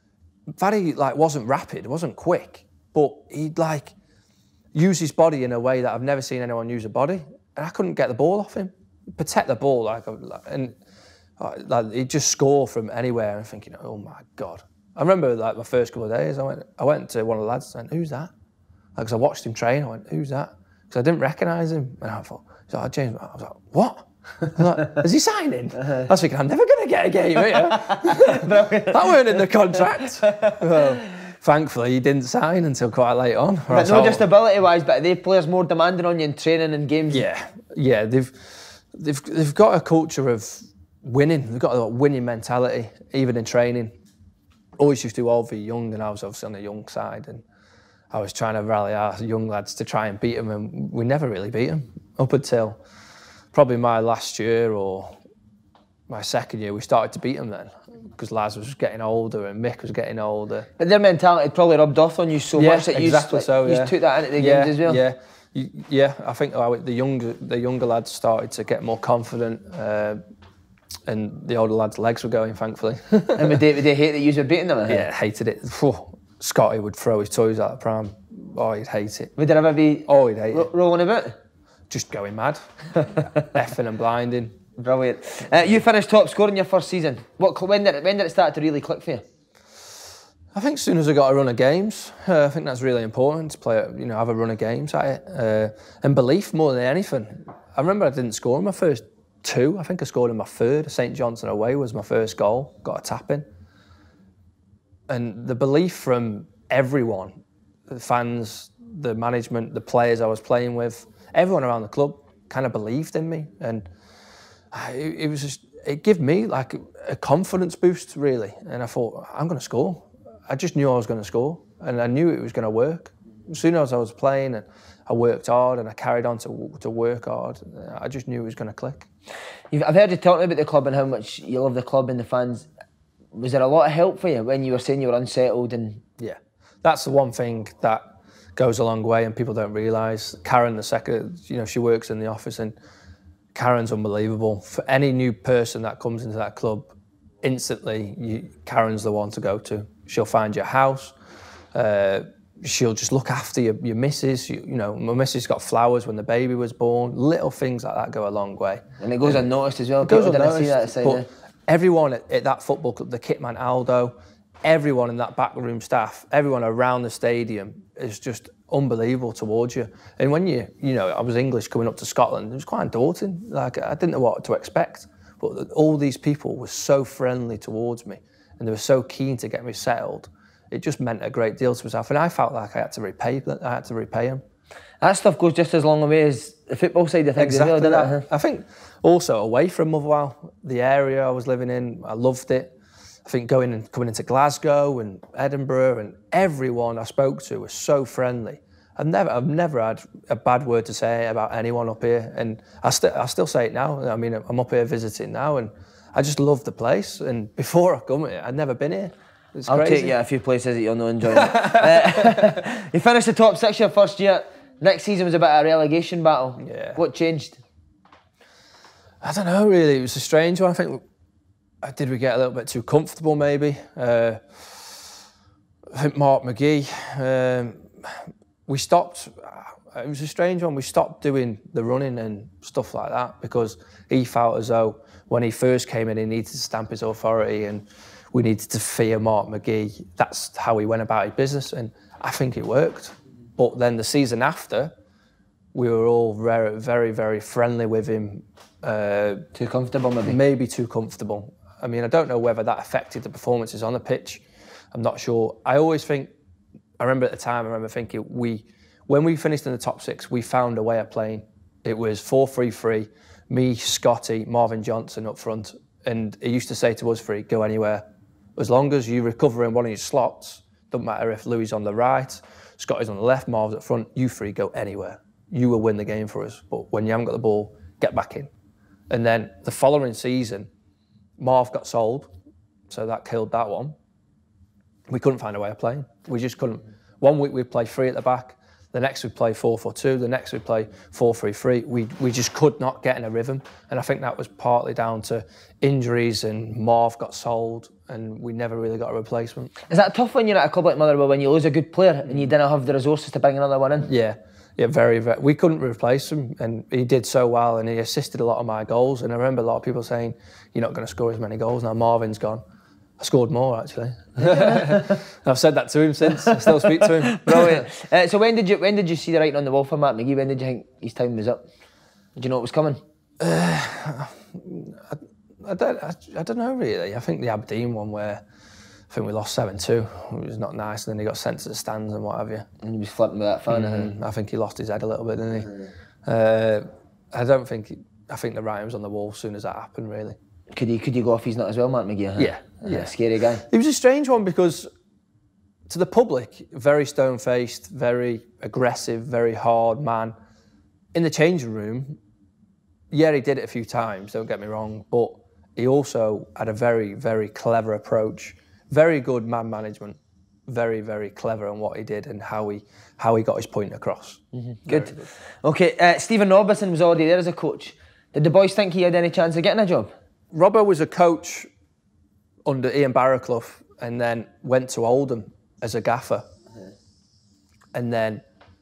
Vardy like wasn't rapid, wasn't quick, but he'd like use his body in a way that I've never seen anyone use a body, and I couldn't get the ball off him. Protect the ball like, and like he'd just score from anywhere. And I'm thinking, oh my god. I remember like my first couple of days, I went, I went to one of the lads and went, who's that? Because like, I watched him train. I went, who's that? Because I didn't recognise him, and I thought. He's like, oh, James, I was like, what? I was like, is he signing? Uh-huh. I was thinking, I'm never going to get a game here. That weren't in the contract. Well, thankfully, he didn't sign until quite late on. But not just ability-wise, but are they players more demanding on you in training and games? Yeah, yeah. They've they've they've got a culture of winning. They've got a winning mentality, even in training. always used to do all v young, and I was obviously on the young side, and I was trying to rally our young lads to try and beat them, and we never really beat them up until probably my last year or my second year. We started to beat them then, because Laz was getting older and Mick was getting older. But their mentality probably rubbed off on you so yeah, much that exactly you so, like, yeah. took that into the yeah, games as well. Yeah, yeah. I think the younger the younger lads started to get more confident, uh, and the older lads' legs were going, thankfully. And would they, would they hate that you were beating them? Yeah, hated it. Scotty would throw his toys out the pram. Oh, he'd hate it. Would there ever be oh, he'd hate it. rolling about? Just going mad, effing and blinding. Brilliant. Uh, you finished top scorer in your first season. What? When did it, when did it start to really click for you? I think as soon as I got a run of games, uh, I think that's really important to play. You know, have a run of games at it, uh, and belief more than anything. I remember I didn't score in my first two. I think I scored in my third. Saint Johnstone away was my first goal. Got a tap in, and the belief from everyone, the fans, the management, the players I was playing with, everyone around the club kind of believed in me, and it, it was just, it gave me like a confidence boost really. And I thought, I'm going to score. I just knew I was going to score, and I knew it was going to work. As soon as I was playing, and I worked hard, and I carried on to to work hard, I just knew it was going to click. You've, I've heard you talking about the club and how much you love the club and the fans. Was there a lot of help for you when you were saying you were unsettled? And yeah, that's the one thing that goes a long way, and people don't realise. Karen, the second, you know, she works in the office, and Karen's unbelievable. For any new person that comes into that club, instantly, you, Karen's the one to go to. She'll find your house. Uh, she'll just look after your, your missus. You, you know, my missus got flowers when the baby was born. Little things like that go a long way. And it goes and unnoticed as well. It goes People unnoticed. didn't see that side but there. Everyone at, at that football club, the kit man Aldo, everyone in that backroom staff, everyone around the stadium is just unbelievable towards you. And when you, you know, I was English coming up to Scotland, it was quite daunting. Like, I didn't know what to expect. But all these people were so friendly towards me, and they were so keen to get me settled. It just meant a great deal to myself, and I felt like I had to repay. I had to repay them. That stuff goes just as long a way as the football side of things Exactly as well, doesn't it? I think also away from Motherwell, the area I was living in, I loved it. I think going and coming into Glasgow and Edinburgh, and everyone I spoke to was so friendly. I've never, I've never had a bad word to say about anyone up here, and I still, I still say it now. I mean, I'm up here visiting now, and I just love the place. And before I come here, I'd never been here. It's I'll crazy. take you a few places that you'll not enjoy. uh, you finished the top six your first year. Next season was a bit of a relegation battle. Yeah. What changed? I don't know, really. It was a strange one. I think, did we get a little bit too comfortable, maybe? Uh, I think Mark McGee, um, we stopped, it was a strange one. We stopped doing the running and stuff like that because he felt as though when he first came in, he needed to stamp his authority and we needed to fear Mark McGee. That's how he went about his business, and I think it worked. But then the season after, we were all very, very, very friendly with him. Uh, too comfortable, maybe? Maybe too comfortable. I mean, I don't know whether that affected the performances on the pitch. I'm not sure. I always think, I remember at the time, I remember thinking, we, when we finished in the top six, we found a way of playing. It was four three three, me, Scotty, Marvin Johnson up front. And he used to say to us three, go anywhere. As long as you recover in one of your slots, doesn't matter if Louis is on the right, Scotty's on the left, Marv's up front, you three go anywhere. You will win the game for us. But when you haven't got the ball, get back in. And then the following season, Marv got sold, so that killed that one. We couldn't find a way of playing. We just couldn't. One week we'd play three at the back, the next we'd play four four two, the next we'd play four three three. We, we just could not get in a rhythm. And I think that was partly down to injuries, and Marv got sold, and we never really got a replacement. Is that tough when you're at a club like Motherwell, when you lose a good player and you didn't have the resources to bring another one in? Yeah. Yeah, very, very. We couldn't replace him, and he did so well, and he assisted a lot of my goals. And I remember a lot of people saying, "You're not going to score as many goals now." Marvin's gone. I scored more actually. I've said that to him since. I still speak to him. Brilliant. Uh, so when did you when did you see the writing on the wall for Mark McGee? When did you think his time was up? Did you know it was coming? Uh, I, I don't. I, I don't know really. I think the Aberdeen one where I think we lost seven two. It was not nice, and then he got sent to the stands and what have you. And he was flipping with that fan. Mm-hmm. I think he lost his head a little bit, didn't he? Mm-hmm. uh, I don't think. He, I think the writing was on the wall as soon as that happened, really. Could he could you go off his nut as well, Mark McGee? Huh? Yeah, Yeah, scary guy. He was a strange one because to the public, very stone-faced, very aggressive, very hard man. In the changing room, yeah, he did it a few times, don't get me wrong, but he also had a very, very clever approach, very good man management, very, very clever in what he did and how he how he got his point across. Mm-hmm. Good. good. Okay, uh, Stephen Robertson was already there as a coach. Did the boys think he had any chance of getting a job? Robbo was a coach under Ian Barraclough and then went to Oldham as a gaffer. Mm-hmm. And then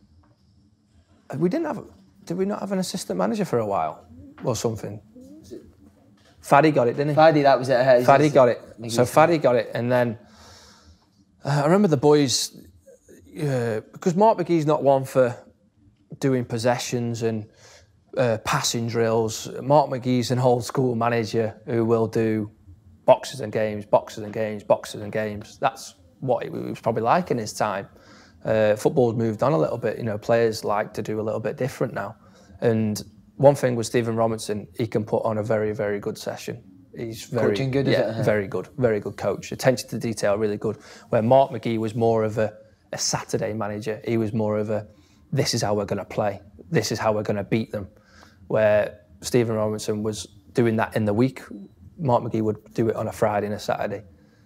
we didn't have, did we not have an assistant manager for a while or something? Faddy got it, didn't he? Faddy, that was it. Uh, Faddy got it. So Faddy got it, and then uh, I remember the boys, uh, because Mark McGee's not one for doing possessions and uh, passing drills. Mark McGee's an old school manager who will do boxes and games, boxes and games, boxes and games. That's what it was probably like in his time. Uh, football's moved on a little bit. You know, players like to do a little bit different now, and one thing with Stephen Robinson, he can put on a very, very good session. He's very coaching good, yeah, is it? very good, very good coach. Attention to detail, really good. Where Mark McGee was more of a, a Saturday manager, he was more of a, this is how we're going to play, this is how we're going to beat them. Where Stephen Robinson was doing that in the week, Mark McGee would do it on a Friday and a Saturday.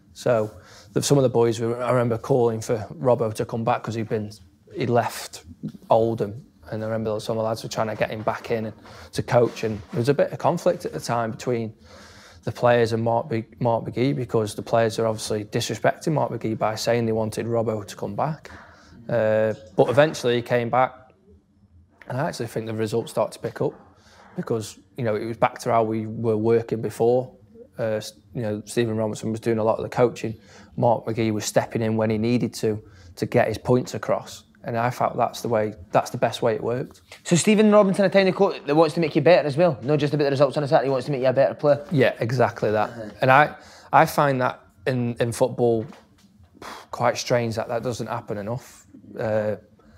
So the, some of the boys, I remember calling for Robbo to come back because he'd been, he left Oldham. And I remember some of the lads were trying to get him back in and to coach, and there was a bit of conflict at the time between the players and Mark, Be Mark McGee, because the players are obviously disrespecting Mark McGee by saying they wanted Robbo to come back. Uh, but eventually he came back, and I actually think the results started to pick up because, you know, it was back to how we were working before. Uh, you know, Stephen Robinson was doing a lot of the coaching. Mark McGee was stepping in when he needed to to get his points across. And I felt that's the way, that's the best way it worked. So Stephen Robinson, a tiny coach that wants to make you better as well, not just about the results on a Saturday, he wants to make you a better player. Yeah, exactly that. Uh-huh. And I, I find that in, in football quite strange that that doesn't happen enough. Uh,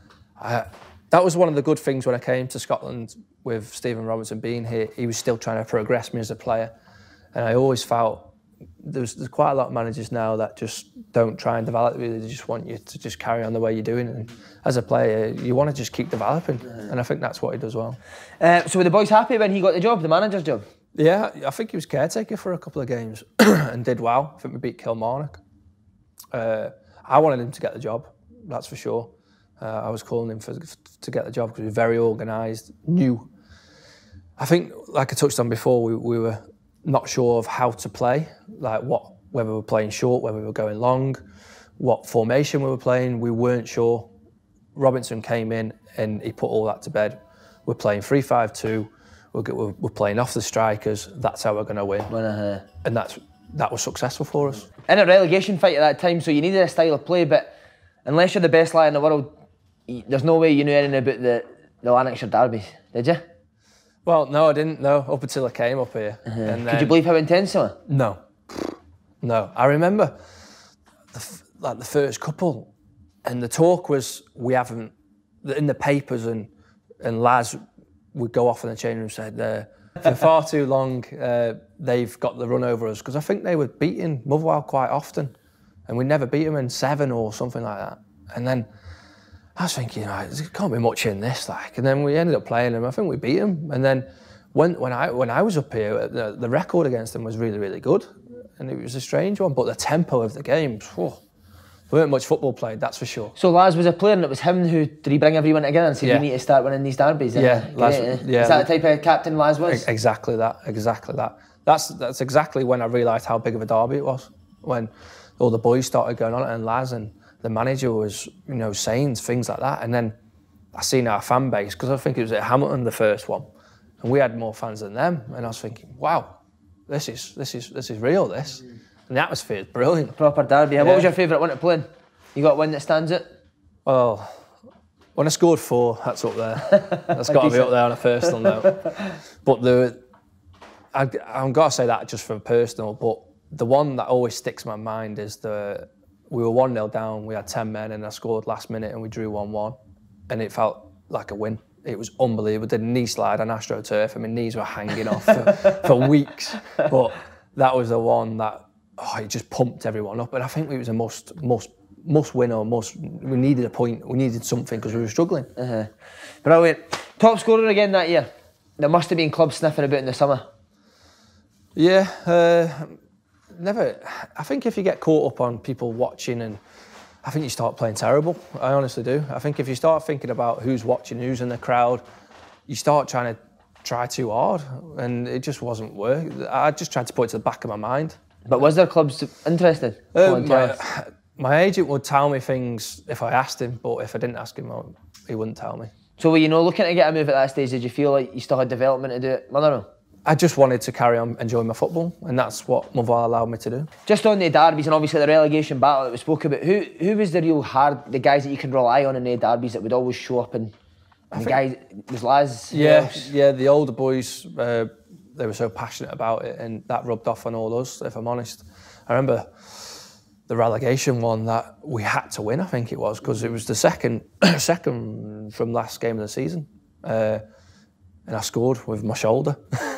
I, that was one of the good things when I came to Scotland with Stephen Robinson being here. He was still trying to progress me as a player, and I always felt there's, there's quite a lot of managers now that just don't try and develop you. They just want you to just carry on the way you're doing. And as a player, you want to just keep developing. And I think that's what he does well. Uh, so were the boys happy when he got the job, the manager's job? Yeah, I think he was caretaker for a couple of games and did well. I think we beat Kilmarnock. Uh, I wanted him to get the job, that's for sure. Uh, I was calling him for, to get the job because he was very organised, new. I think, like I touched on before, we, we were not sure of how to play, like what, whether we were playing short, whether we were going long, what formation we were playing, we weren't sure. Robinson came in and he put all that to bed. We're playing three five two, we're, we're, we're playing off the strikers, that's how we're going to win. Uh-huh. And that's, that was successful for us. In a relegation fight at that time, so you needed a style of play, but unless you're the best lad in the world, there's no way you knew anything about the, the Lanarkshire derbies, did you? Well, no, I didn't know up until I came up here. Uh-huh. And then, could you believe how intense they were? No, no. I remember the, like the first couple, and the talk was we haven't in the papers, and and lads would go off in the changing room and said uh, for far too long uh, they've got the run over us, because I think they were beating Motherwell quite often, and we never beat them in seven or something like that. And then I was thinking, right, there can't be much in this, like. And then we ended up playing them. I think we beat them. And then when when I when I was up here, the, the record against them was really really good, and it was a strange one. But the tempo of the game, whew, there weren't much football played, that's for sure. So Laz was a player, and it was him who did he bring everyone together and said, yeah, you need to start winning these derbies. Yeah, Laz, yeah. Is that the type of captain Laz was? Exactly that. Exactly that. That's that's exactly when I realised how big of a derby it was. When all the boys started going on it, and Laz and the manager was, you know, saying things like that. And then I seen our fan base, because I think it was at Hamilton, the first one, and we had more fans than them. And I was thinking, wow, this is this is this is real. This, and the atmosphere is brilliant. A proper derby. Yeah. What was your favourite one to play in? You got one that stands out? Well, when I scored four, that's up there. That's got to be up there on a personal note. But the, I, I've got to say that just for personal. But the one that always sticks in my mind is the. We were one nil down, we had ten men, and I scored last minute and we drew one one. And it felt like a win. It was unbelievable. Did a knee slide on AstroTurf, and my knees were hanging off for, for weeks. But that was the one that oh, it just pumped everyone up. And I think it was a must, must, must win or must. We needed a point. We needed something because we were struggling. Uh-huh. Brilliant. Top scorer again that year. There must have been clubs sniffing about in the summer. Yeah, uh, never. I think if you get caught up on people watching, and I think you start playing terrible. I honestly do. I think if you start thinking about who's watching, who's in the crowd, you start trying to try too hard, and it just wasn't working. I just tried to put it to the back of my mind. But was there clubs interested? Um, my, my agent would tell me things if I asked him, but if I didn't ask him, he wouldn't tell me. So were you not looking to get a move at that stage? Did you feel like you still had development to do at Motherwell? I just wanted to carry on enjoying my football, and that's what Motherwell allowed me to do. Just on the derbies and obviously the relegation battle that we spoke about, who who was the real hard, the guys that you can rely on in the derbies that would always show up, and, and the guys, was Laz? Yeah, yeah, the older boys, uh, they were so passionate about it, and that rubbed off on all us, if I'm honest. I remember the relegation one that we had to win, I think it was, because it was the second second from last game of the season. Uh, and I scored with my shoulder.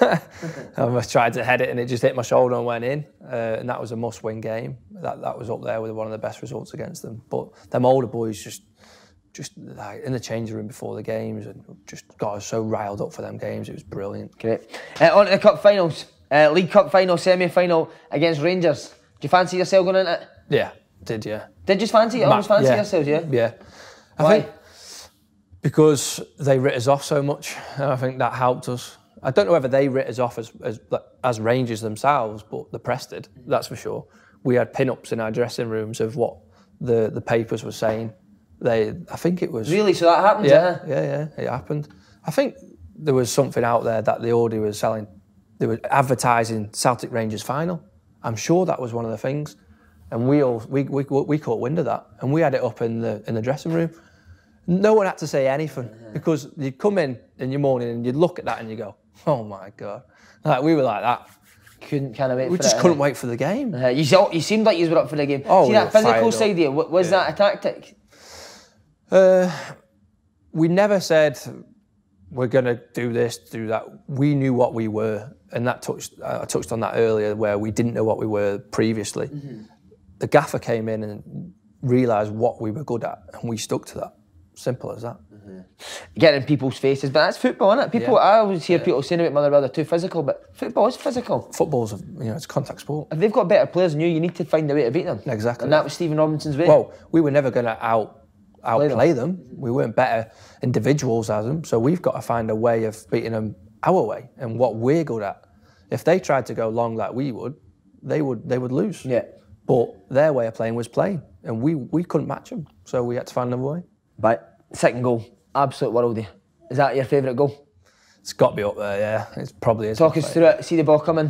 I tried to head it and it just hit my shoulder and went in. Uh, and that was a must-win game. That that was up there with one of the best results against them. But them older boys just, just like in the changing room before the games, and just got us so riled up for them games. It was brilliant. Great. Uh, on to the cup finals. Uh, League Cup final, semi-final against Rangers. Do you fancy yourself going into it? Yeah, did yeah. Did you fancy it? Almost fancy yeah. yourselves, yeah? Yeah. I Why? think because they writ us off so much, and I think that helped us. I don't know whether they writ us off as, as as Rangers themselves, but the press did, that's for sure. We had pin-ups in our dressing rooms of what the, the papers were saying. They, I think it was... Really? So that happened? Yeah, yeah, yeah, yeah, it happened. I think there was something out there that the Audi was selling. They were advertising Celtic Rangers final. I'm sure that was one of the things. And we all, we, we, we caught wind of that. And we had it up in the, in the dressing room. No one had to say anything, because you'd come in in your morning and you'd look at that and you go, oh my God. Like, we were like that. Couldn't kind of wait we for just it, couldn't wait for the game. Uh, you, you seemed like you were up for the game. Oh, See we that physical side of you, was yeah. that a tactic? Uh, we never said we're going to do this, do that. We knew what we were, and that touched. I touched on that earlier, where we didn't know what we were previously. Mm-hmm. The gaffer came in and realised what we were good at, and we stuck to that. Simple as that. Mm-hmm. Getting in people's faces, but that's football, isn't it? People, yeah. I always hear yeah. people saying about Motherwell they're too physical, but football is physical. Football's, a, you know, it's a contact sport. If they've got better players than you, you need to find a way to beat them. Exactly. And that was Stephen Robinson's way. Well, we were never going to out outplay them. them. We weren't better individuals as them, so we've got to find a way of beating them our way and what we're good at. If they tried to go long like we would, they would they would lose. Yeah. But their way of playing was playing, and we we couldn't match them, so we had to find another way. Right. Second goal, absolute worldie. Is that your favourite goal? It's got to be up there, yeah. It's probably is. Talk us through it. See the ball coming.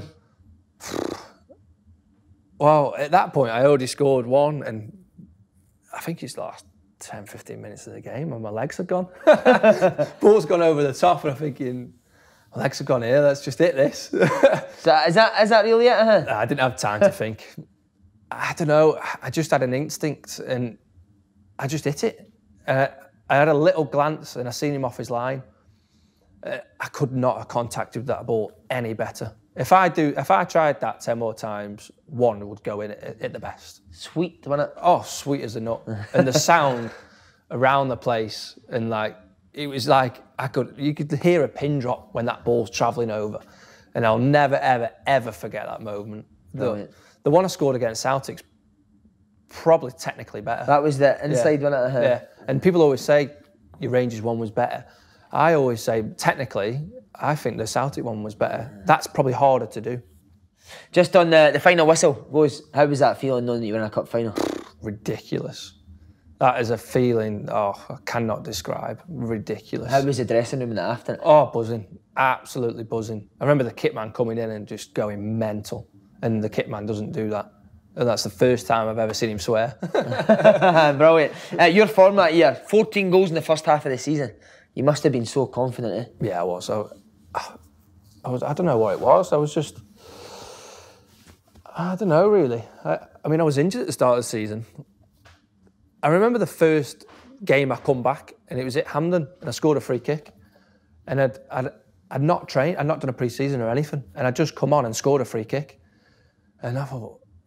Well, at that point, I already scored one, and I think it's the last ten, fifteen minutes of the game, and my legs are gone. Ball's gone over the top, and I'm thinking, my legs are gone here. Let's just hit this. So is that is that really it? Uh-huh? I didn't have time to think. I don't know. I just had an instinct, and I just hit it. Uh, I had a little glance and I seen him off his line. Uh, I could not have contacted that ball any better. If I do, if I tried that ten more times, one would go in at, at the best. Sweet, wasn't it? Oh, sweet as a nut. And the sound around the place, and like it was like I could, you could hear a pin drop when that ball's travelling over, and I'll never, ever, ever forget that moment. The, the one I scored against Celtic's probably technically better. That was the inside yeah. one at the Yeah, and people always say your Rangers one was better. I always say technically, I think the Celtic one was better. That's probably harder to do. Just on the, the final whistle goes, how was that feeling knowing that you were in a cup final? Ridiculous. That is a feeling, oh, I cannot describe. Ridiculous. How was the dressing room in the afternoon? Oh, buzzing. Absolutely buzzing. I remember the kit man coming in and just going mental. And the kit man doesn't do that. And that's the first time I've ever seen him swear. Brilliant. Uh, your form that year, fourteen goals in the first half of the season. You must have been so confident, eh? Yeah, I was. I, I was. I don't know what it was. I was just. I don't know really. I, I mean, I was injured at the start of the season. I remember the first game I come back, and it was at Hampden, and I scored a free kick, and I'd I'd, I'd not trained, I'd not done a pre-season or anything, and I'd just come on and scored a free kick, and I thought,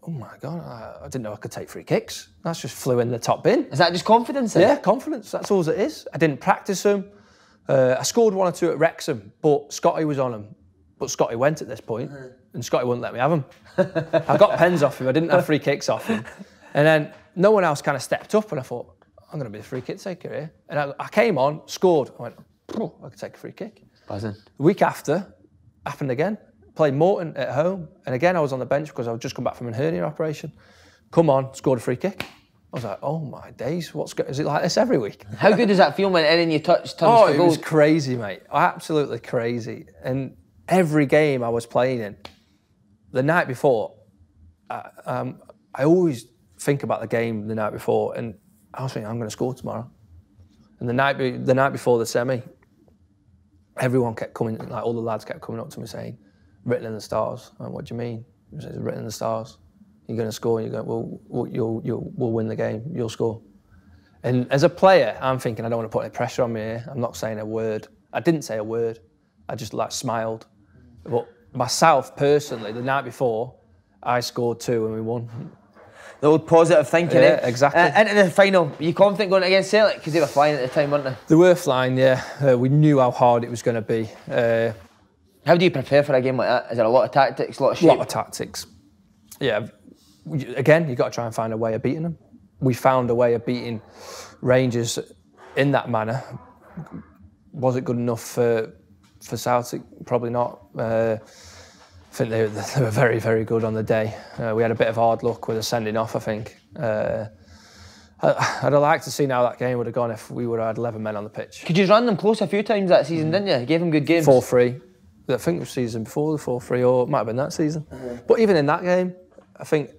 oh my God, I, I didn't know I could take free kicks. That's just flew in the top bin. Is that just confidence then? Yeah, confidence. That's all it is. I didn't practice them. Uh, I scored one or two at Wrexham, but Scotty was on them. But Scotty went at this point, and Scotty wouldn't let me have them. I got pens off him. I didn't have free kicks off him. And then no one else kind of stepped up, and I thought, I'm going to be the free kick taker here. And I, I came on, scored. I went, oh, I could take a free kick. Buzzing. The week after, happened again. Played Morton at home, and again I was on the bench because I had just come back from a hernia operation. Come on, scored a free kick. I was like, oh my days, what's go- is it like this every week? How good does that feel when anything you touch turns oh, to it gold? was crazy, mate. Absolutely crazy. And every game I was playing in, the night before, I, um, I always think about the game the night before, and I was thinking, I'm going to score tomorrow. And the night be- the night before the semi, everyone kept coming, like all the lads kept coming up to me saying, written in the stars. I went, what do you mean? He says, written in the stars. You're going to score. You're going, well, well, you'll, you'll, we'll win the game. You'll score. And as a player, I'm thinking, I don't want to put any pressure on me here. I'm not saying a word. I didn't say a word. I just like smiled. But myself, personally, the night before, I scored two and we won. The old positive thinking, Yeah, eh? exactly. Uh, into the final, were you confident going against Celtic? Because they were flying at the time, weren't they? They were flying, yeah. Uh, we knew how hard it was going to be. Uh, How do you prepare for a game like that? Is there a lot of tactics, a lot of A shape? lot of tactics. Yeah. Again, you've got to try and find a way of beating them. We found a way of beating Rangers in that manner. Was it good enough for for Celtic? Probably not. Uh, I think they, they were very, very good on the day. Uh, we had a bit of hard luck with a sending off, I think. Uh, I, I'd have liked to see how that game would have gone if we would have had eleven men on the pitch. Could you run them close a few times that season, didn't you? Gave them good games. four three. I think it was season before the four three, or it might have been that season. Mm-hmm. But even in that game, I think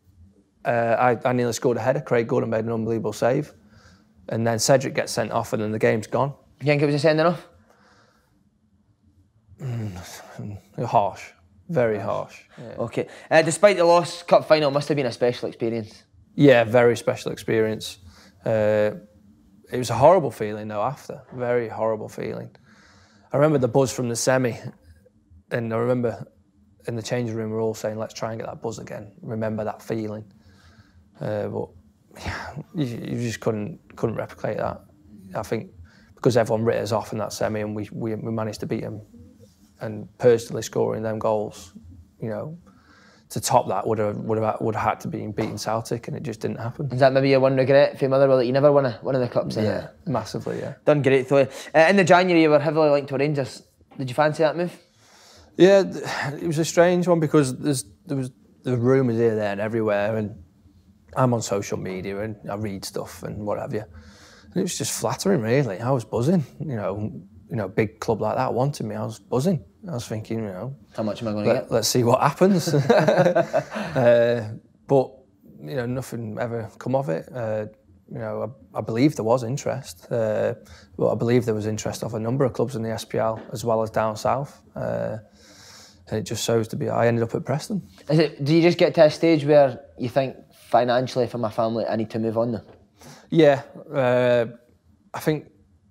uh, I, I nearly scored a header. Craig Gordon made an unbelievable save. And then Cedric gets sent off and then the game's gone. You think it was a sending off? Mm, harsh. Very harsh. Yeah. Okay. Uh, despite the loss, cup final must have been a special experience. Yeah, very special experience. Uh, it was a horrible feeling though after. Very horrible feeling. I remember the buzz from the semi, and I remember in the changing room we were all saying, let's try and get that buzz again. Remember that feeling. Uh, but yeah, you, you just couldn't couldn't replicate that. I think because everyone writ us off in that semi and we, we, we managed to beat them, and personally scoring them goals, you know, to top that would have would have would have had to be beating Celtic, and it just didn't happen. Is that maybe your one regret for your mother? Well, that you never won a one of the cups. Yeah, massively. Yeah. Done great though. Uh, in the January, you were heavily linked to Rangers. Did you fancy that move? Yeah, it was a strange one because there's there was the rumours here, there, and everywhere, and I'm on social media and I read stuff and what have you. And it was just flattering, really. I was buzzing. You know, you know, a big club like that wanted me. I was buzzing. I was thinking, you know, how much am I going to let, get? Let's see what happens. uh, but you know, nothing ever come of it. Uh, you know, I, I believe there was interest. Uh, well, I believe there was interest of a number of clubs in the S P L as well as down south. Uh, and it just shows to be. I ended up at Preston. Is it? Do you just get to a stage where you think financially for my family, I need to move on now? Yeah, uh, I think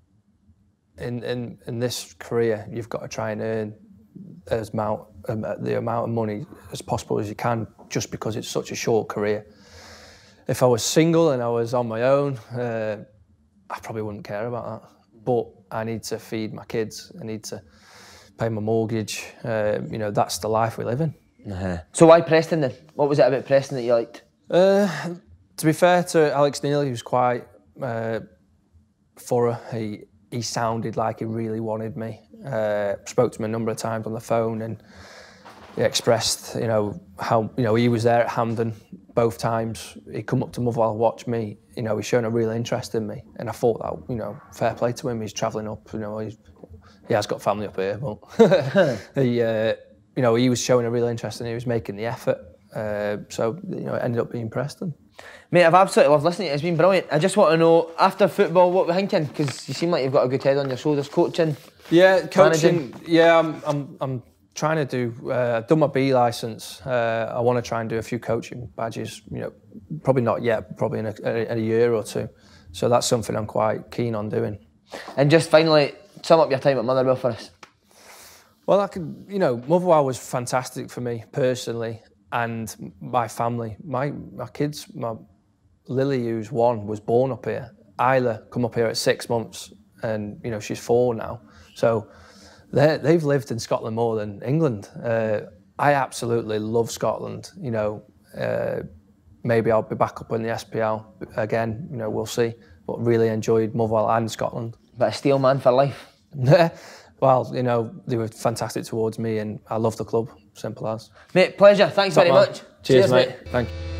in, in in this career you've got to try and earn as amount um, the amount of money as possible as you can, just because it's such a short career. If I was single and I was on my own, uh, I probably wouldn't care about that. But I need to feed my kids. I need to pay my mortgage. Uh, you know, that's the life we live in. Uh-huh. So why Preston then? What was it about Preston that you liked? Uh, to be fair to Alex Neil, he was quite uh, thorough. He he sounded like he really wanted me. Uh, spoke to him a number of times on the phone, and he expressed, you know, how you know he was there at Hampden both times. He come up to Motherwell, watch me. You know, he's shown a real interest in me, and I thought that, you know, fair play to him. He's travelling up. You know, he's, he has got family up here, but he, uh, you know, he was showing a real interest, and he was making the effort. Uh, so, you know, it ended up being Preston. Mate, I've absolutely loved listening to it. It's been brilliant. I just want to know, after football, what we're thinking, because you seem like you've got a good head on your shoulders, coaching. Yeah, coaching. Managing. Yeah, I'm, I'm, I'm trying to do. Uh, I've done my B licence. Uh, I want to try and do a few coaching badges. You know, probably not yet. Probably in a, in a year or two. So that's something I'm quite keen on doing. And just finally, sum up your time at Motherwell for us. Well, I could. You know, Motherwell was fantastic for me personally. and my family, my my kids, my Lily, who's one, was born up here. Isla come up here at six months, and you know she's four now. So they've lived in Scotland more than England. Uh, I absolutely love Scotland. You know, uh, maybe I'll be back up in the S P L again. You know, we'll see. But really enjoyed Motherwell and Scotland. But a Steel man for life. Well, you know, they were fantastic towards me, and I love the club. Simple as. Mate, pleasure. Thanks Top very man. much. Cheers, Cheers mate. mate. Thank you.